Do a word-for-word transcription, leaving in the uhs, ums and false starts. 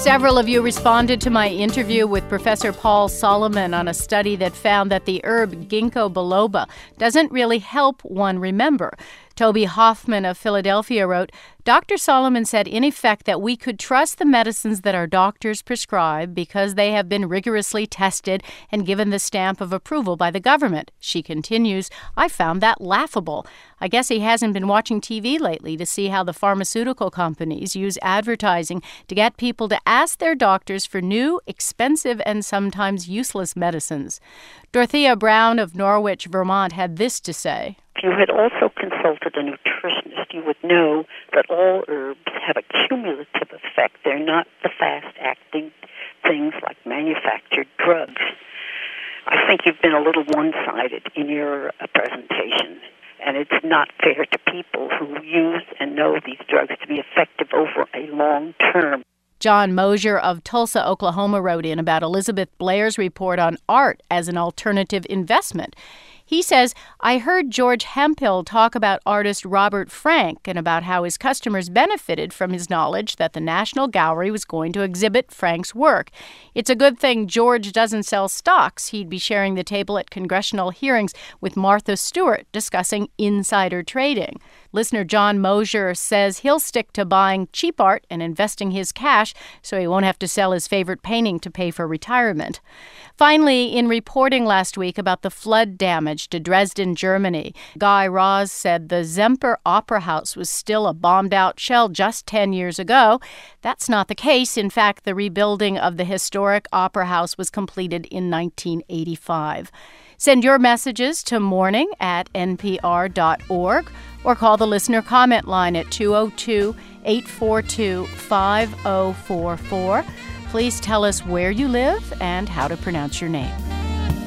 Several of you responded to my interview with Professor Paul Solomon on a study that found that the herb ginkgo biloba doesn't really help one remember. Toby Hoffman of Philadelphia wrote, Doctor Solomon said in effect that we could trust the medicines that our doctors prescribe because they have been rigorously tested and given the stamp of approval by the government. She continues, I found that laughable. I guess he hasn't been watching T V lately to see how the pharmaceutical companies use advertising to get people to ask their doctors for new, expensive, and sometimes useless medicines. Dorothea Brown of Norwich, Vermont, had this to say. If you had also consulted a nutritionist, you would know that all herbs have a cumulative effect. They're not the fast-acting things like manufactured drugs. I think you've been a little one-sided in your uh, presentation, and it's not fair to people who use and know these drugs to be effective over a long term. John Mosier of Tulsa, Oklahoma, wrote in about Elizabeth Blair's report on art as an alternative investment. He says, I heard George Hemphill talk about artist Robert Frank and about how his customers benefited from his knowledge that the National Gallery was going to exhibit Frank's work. It's a good thing George doesn't sell stocks. He'd be sharing the table at congressional hearings with Martha Stewart discussing insider trading. Listener John Mosier says he'll stick to buying cheap art and investing his cash so he won't have to sell his favorite painting to pay for retirement. Finally, in reporting last week about the flood damage to Dresden, Germany, Guy Raz said the Semper Opera House was still a bombed-out shell just ten years ago. That's not the case. In fact, the rebuilding of the historic Opera House was completed in nineteen eighty-five. Send your messages to morning at n p r dot org or call the listener comment line at two oh two, eight four two, five oh four four. Please tell us where you live and how to pronounce your name.